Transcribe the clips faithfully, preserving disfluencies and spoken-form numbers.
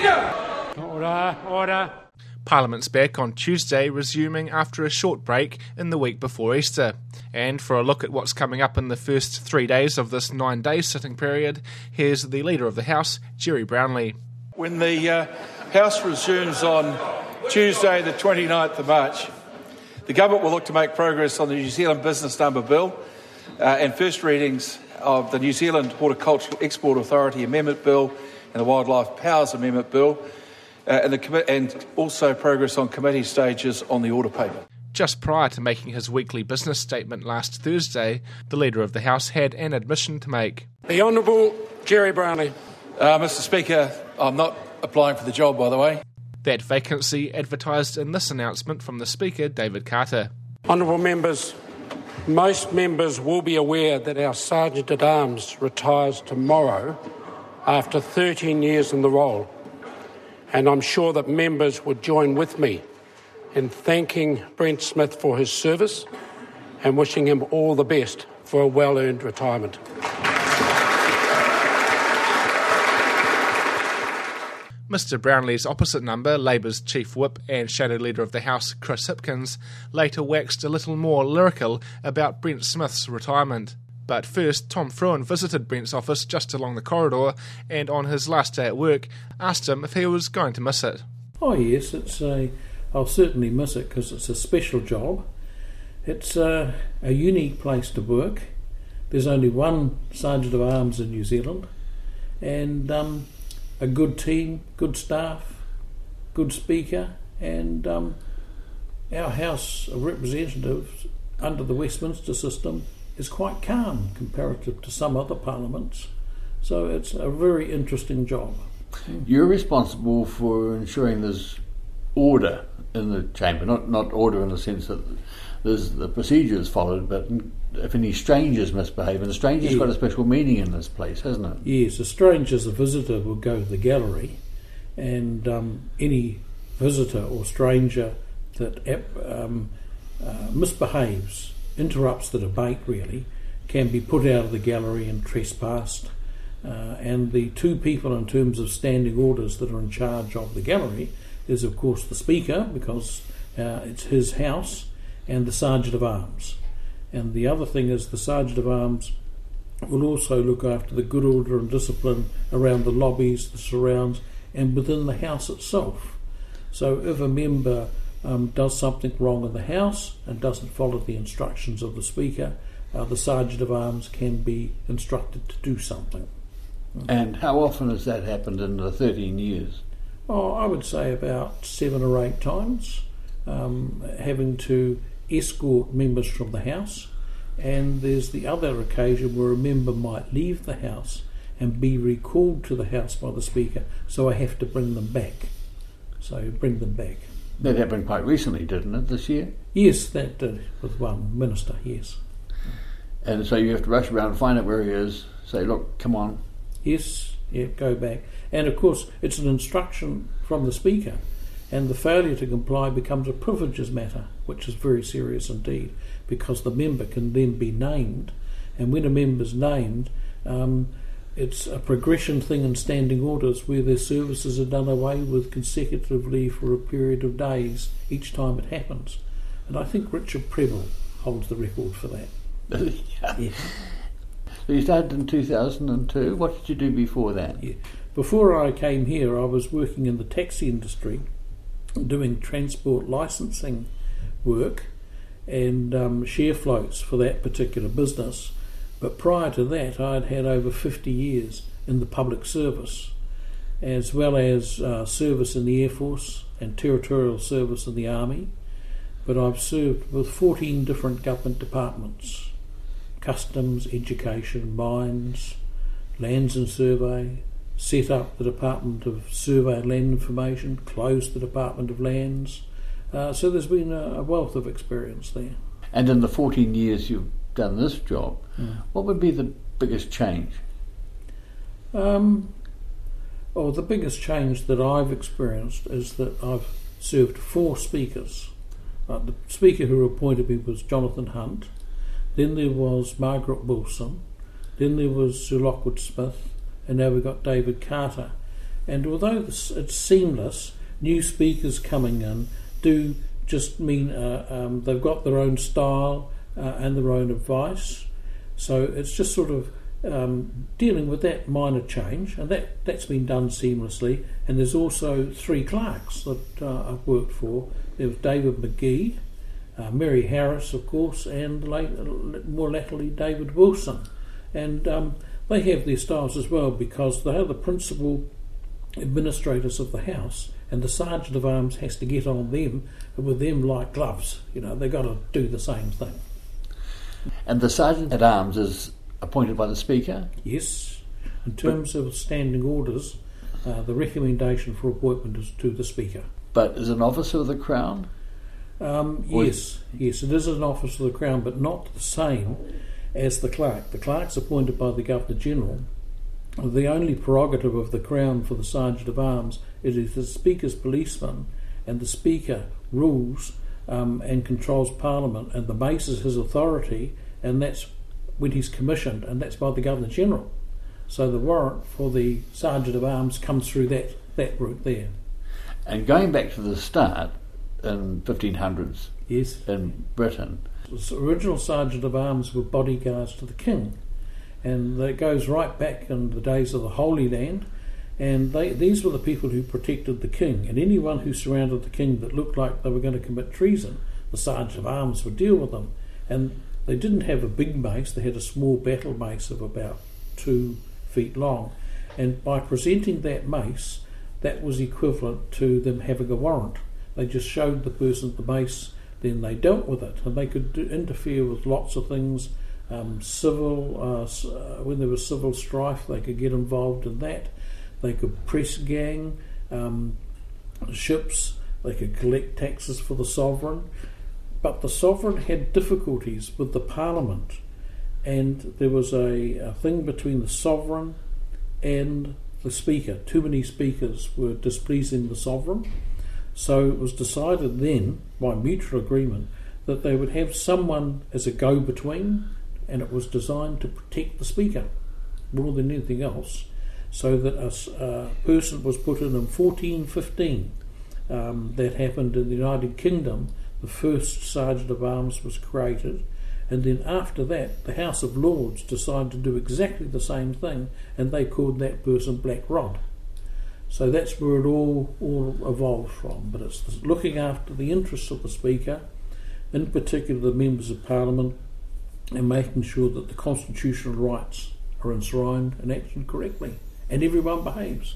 Speaker! Order, order. Parliament's back on Tuesday, resuming after a short break in the week before Easter. And for a look at what's coming up in the first three days of this nine-day sitting period, here's the Leader of the House, Gerry Brownlee. When the uh, House resumes on Tuesday the twenty-ninth of March, the Government will look to make progress on the New Zealand Business Number Bill uh, and first readings of the New Zealand Horticultural Export Authority Amendment Bill and the Wildlife Powers Amendment Bill, uh, and, the com- and also progress on committee stages on the order paper. Just prior to making his weekly business statement last Thursday, the Leader of the House had an admission to make. The Honourable Gerry Brownlee. Uh, Mister Speaker, I'm not applying for the job, by the way. That vacancy advertised in this announcement from the Speaker, David Carter. Honourable members, most members will be aware that our Sergeant-at-Arms retires tomorrow after thirteen years in the role, and I'm sure that members would join with me in thanking Brent Smith for his service and wishing him all the best for a well-earned retirement. Mister Brownlee's opposite number, Labour's Chief Whip and Shadow Leader of the House, Chris Hipkins, later waxed a little more lyrical about Brent Smith's retirement. But first, Tom Fruin visited Brent's office just along the corridor and on his last day at work asked him if he was going to miss it. Oh yes, it's a, I'll certainly miss it because it's a special job. It's a, a unique place to work. There's only one Sergeant of Arms in New Zealand, and um, a good team, good staff, good speaker, and um, our House of Representatives under the Westminster system is quite calm comparative to some other parliaments. So it's a very interesting job. You're responsible for ensuring there's order in the chamber, not not order in the sense that there's the procedure is followed, but if any strangers misbehave, and a stranger's yeah. got a special meaning in this place, hasn't it? Yes, a stranger's a visitor will go to the gallery, and um, any visitor or stranger that um, uh, misbehaves, interrupts the debate really, can be put out of the gallery and trespassed. Uh, and the two people in terms of standing orders that are in charge of the gallery is of course the Speaker, because uh, it's his house, and the Sergeant of Arms. And the other thing is the Sergeant of Arms will also look after the good order and discipline around the lobbies, the surrounds, and within the House itself. So if a member um, does something wrong in the House and doesn't follow the instructions of the Speaker, uh, the Sergeant of Arms can be instructed to do something. And how often has that happened in the thirteen years? Oh, I would say about seven or eight times, um, having to escort members from the House, and there's the other occasion where a member might leave the House and be recalled to the House by the Speaker, so I have to bring them back. So bring them back. That happened quite recently, didn't it, this year? Yes, that did, with one minister, yes. And so you have to rush around, find out where he is, say, look, come on. Yes, yeah, go back. And of course, it's an instruction from the Speaker, and the failure to comply becomes a privileges matter, which is very serious indeed, because the member can then be named, and when a member's named, um, it's a progression thing in standing orders where their services are done away with consecutively for a period of days each time it happens. And I think Richard Prebble holds the record for that. yeah. Yes. So you started in two thousand two. What did you do before that? Yeah. Before I came here, I was working in the taxi industry, doing transport licensing work and um, share floats for that particular business. But prior to that, I'd had over fifty years in the public service, as well as uh, service in the Air Force and territorial service in the Army. But I've served with fourteen different government departments: Customs, Education, Mines, Lands and Survey, set up the Department of Survey and Land Information, closed the Department of Lands. Uh, so there's been a, a wealth of experience there. And in the fourteen years you've done this job, mm. what would be the biggest change? Um, oh, the biggest change that I've experienced is that I've served four speakers. Uh, the speaker who appointed me was Jonathan Hunt. Then there was Margaret Wilson. Then there was Sir Lockwood Smith. And now we've got David Carter. And although it's seamless, new speakers coming in do just mean uh, um, they've got their own style uh, and their own advice. So it's just sort of um, dealing with that minor change, and that, that's been done seamlessly. And there's also three clerks that uh, I've worked for. There was David McGee, uh, Mary Harris, of course, and late, more latterly David Wilson. And um, they have their styles as well, because they are the principal administrators of the house, and the Sergeant of Arms has to get on them with them like gloves. You know, they've got to do the same thing. And the Sergeant at Arms is appointed by the Speaker? Yes. In terms but, of standing orders, uh, the recommendation for appointment is to the Speaker. But is an officer of the Crown? Um, yes, yes, it is an officer of the Crown, but not the same as the clerk. The clerk's appointed by the Governor-General. The only prerogative of the Crown for the Sergeant of Arms is the Speaker's policeman, and the Speaker rules um, and controls Parliament, and the Mace is his authority, and that's when he's commissioned, and that's by the Governor-General. So the warrant for the Sergeant of Arms comes through that, that route there. And going back to the start, in fifteen hundreds, yes, in Britain, the original Sergeant of Arms were bodyguards to the King. And it goes right back in the days of the Holy Land, and they, these were the people who protected the king, and anyone who surrounded the king that looked like they were going to commit treason, the Sergeant of Arms would deal with them. And they didn't have a big mace, they had a small battle mace of about two feet long, and by presenting that mace, that was equivalent to them having a warrant. They just showed the person the mace, then they dealt with it, and they could do, interfere with lots of things. Um, civil, uh, uh, when there was civil strife, they could get involved in that. They could press gang um, ships, they could collect taxes for the sovereign. But the sovereign had difficulties with the Parliament, and there was a, a thing between the sovereign and the Speaker. Too many speakers were displeasing the sovereign, so it was decided then, by mutual agreement, that they would have someone as a go-between, and it was designed to protect the Speaker more than anything else, so that a uh, person was put in in fourteen fifteen. Um, that happened in the United Kingdom. The first Sergeant of Arms was created, and then after that the House of Lords decided to do exactly the same thing, and they called that person Black Rod. So that's where it all, all evolved from. But it's looking after the interests of the Speaker, in particular the members of Parliament, and making sure that the constitutional rights are enshrined and acted correctly, and everyone behaves.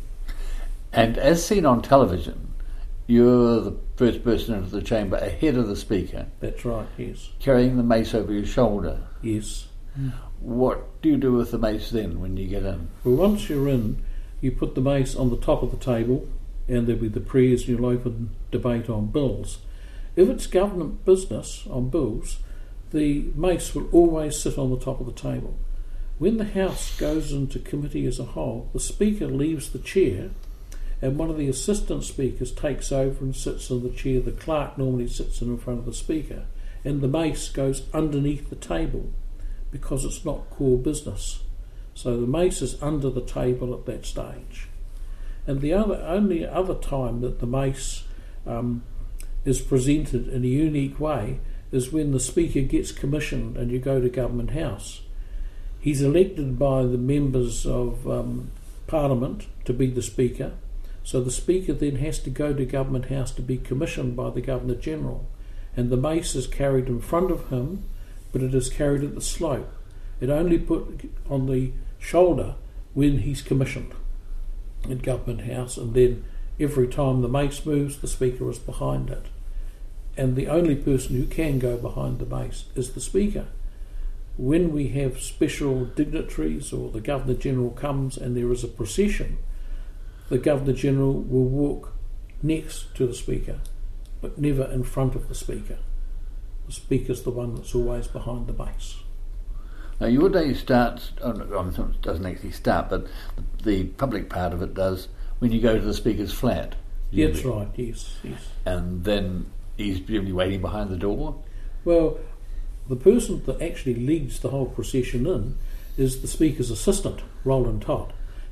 And as seen on television, you're the first person into the chamber ahead of the Speaker. That's right, yes. Carrying the mace over your shoulder. Yes. What do you do with the mace then when you get in? Well, once you're in, you put the mace on the top of the table, and there'll be the prayers, and you'll open debate on bills. If it's government business on bills, the mace will always sit on the top of the table. When the House goes into committee as a whole, the Speaker leaves the chair, and one of the assistant speakers takes over and sits in the chair. The clerk normally sits in front of the Speaker, and the mace goes underneath the table because it's not core business. So the mace is under the table at that stage. And the other only other time that the mace um, is presented in a unique way is when the Speaker gets commissioned and you go to Government House. He's elected by the members of um, Parliament to be the Speaker, so the Speaker then has to go to Government House to be commissioned by the Governor-General, and the mace is carried in front of him, but it is carried at the slope. It only put on the shoulder when he's commissioned at Government House, and then every time the mace moves, the Speaker is behind it. And the only person who can go behind the mace is the Speaker. When we have special dignitaries or the Governor-General comes and there is a procession, the Governor-General will walk next to the Speaker, but never in front of the Speaker. The Speaker's the one that's always behind the mace. Now your day starts, oh no, it doesn't actually start, but the public part of it does when you go to the Speaker's flat. That's right, yes, yes. And then he's presumably waiting behind the door? Well, the person that actually leads the whole procession in is the Speaker's assistant, Roland Todd.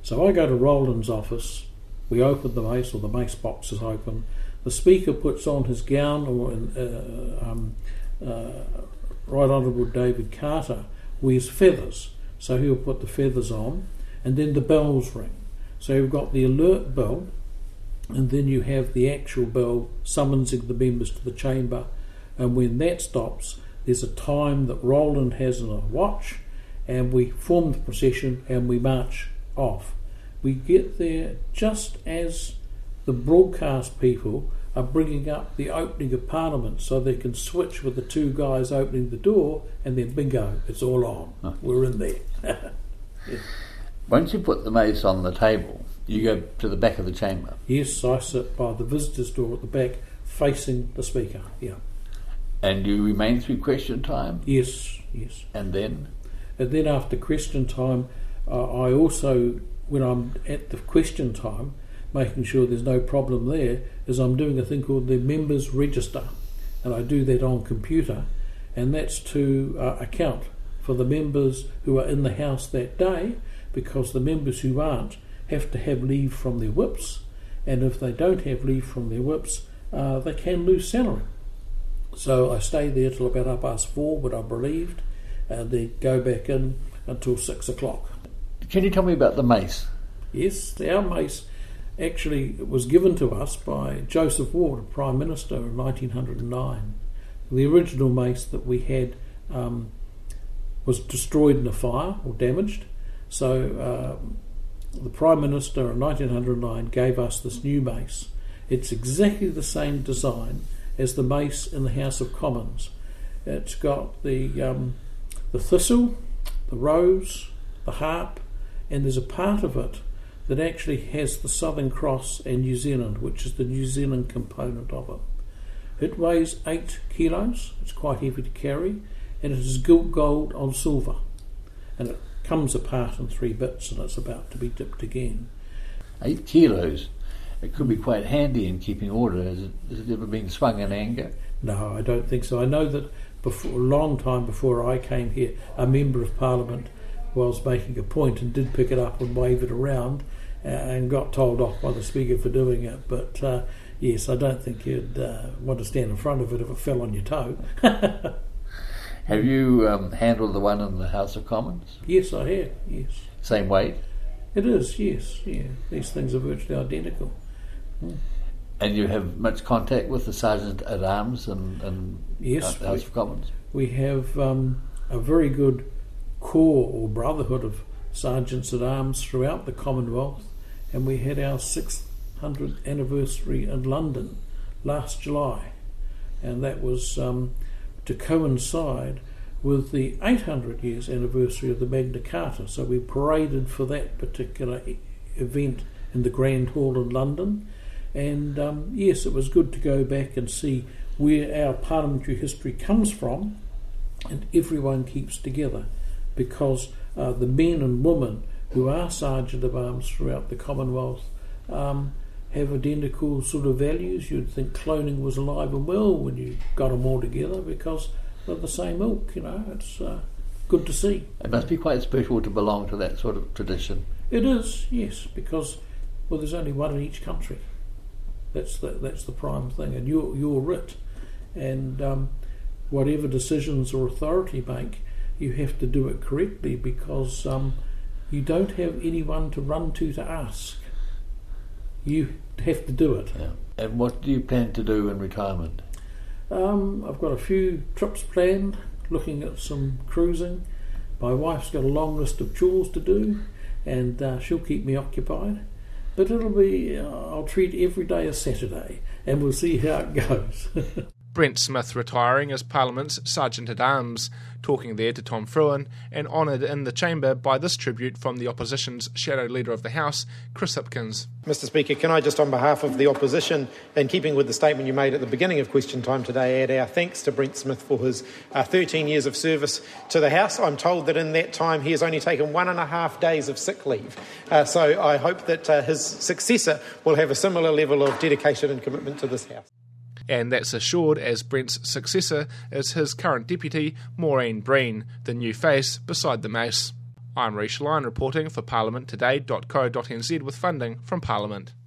So I go to Roland's office, we open the mace, or the mace box is open, the Speaker puts on his gown, or uh, um, uh, Right Honourable David Carter wears feathers, so he'll put the feathers on, and then the bells ring. So you've got the alert bell, and then you have the actual bell summoning the members to the chamber, and when that stops, there's a time that Roland has in a watch, and we form the procession and we march off. We get there just as the broadcast people are bringing up the opening of Parliament, so they can switch with the two guys opening the door, and then bingo, it's all on. Huh. We're in there. Yeah. Once you put the mace on the table, you go to the back of the chamber. Yes, I sit by the visitors' door at the back, facing the Speaker. Yeah. And you remain through question time? Yes, yes. And then? And then after question time, uh, I also, when I'm at the question time, making sure there's no problem there, is I'm doing a thing called the members register, and I do that on computer, and that's to uh, account for the members who are in the House that day, because the members who aren't have to have leave from their whips, and if they don't have leave from their whips, uh, they can lose salary. So I stay there till about half past four when I'm relieved, and then go back in until six o'clock. Can you tell me about the mace? Yes, our mace actually was given to us by Joseph Ward, Prime Minister, in nineteen oh nine. The original mace that we had um, was destroyed in a fire or damaged, so uh, the Prime Minister in nineteen oh nine gave us this new mace. It's exactly the same design as the mace in the House of Commons. It's got the um, the thistle, the rose, the harp, and there's a part of it that actually has the Southern Cross and New Zealand, which is the New Zealand component of it. It weighs eight kilos, it's quite heavy to carry, and it is gilt gold on silver. And it comes apart in three bits, and it's about to be dipped again. Eight kilos? It could be quite handy in keeping order. Has it, has it ever been swung in anger? No, I don't think so. I know that before, a long time before I came here, a Member of Parliament was making a point and did pick it up and wave it around, uh, and got told off by the Speaker for doing it. But uh, yes, I don't think you'd uh, want to stand in front of it if it fell on your toe. Have you um, handled the one in the House of Commons? Yes, I have, yes. Same weight? It is, yes, yeah. These things are virtually identical. Mm. And you have much contact with the Sergeant-at-Arms and, and yes, House we, of Commons? We have um, a very good corps or brotherhood of Sergeants-at-Arms throughout the Commonwealth, and we had our six hundredth anniversary in London last July, and that was um, to coincide with the eight hundred years anniversary of the Magna Carta. So we paraded for that particular e- event in the Grand Hall in London, and um, yes, it was good to go back and see where our parliamentary history comes from, and everyone keeps together, because uh, the men and women who are Sergeant of Arms throughout the Commonwealth um, have identical sort of values. You'd think cloning was alive and well when you got them all together, because they're the same ilk, you know. It's uh, good to see. It must be quite special to belong to that sort of tradition. It is, yes, because, well, there's only one in each country. That's the, that's the prime thing, and you're, you're it. And um, whatever decisions or authority make, you have to do it correctly, because um, you don't have anyone to run to to ask. You have to do it. Yeah. And what do you plan to do in retirement? Um, I've got a few trips planned, looking at some cruising. My wife's got a long list of chores to do, and uh, she'll keep me occupied. But it'll be, uh, I'll treat every day as Saturday, and we'll see how it goes. Brent Smith retiring as Parliament's Sergeant-at-Arms, talking there to Tom Fruin, and honoured in the chamber by this tribute from the opposition's Shadow Leader of the House, Chris Hipkins. Mister Speaker, can I just on behalf of the opposition, in keeping with the statement you made at the beginning of question time today, add our thanks to Brent Smith for his uh, thirteen years of service to the House. I'm told that in that time he has only taken one and a half days of sick leave. Uh, so I hope that uh, his successor will have a similar level of dedication and commitment to this House. And that's assured as Brent's successor is his current deputy, Maureen Breen, the new face beside the mace. I'm Rhys Line reporting for parliament today dot co dot n z with funding from Parliament.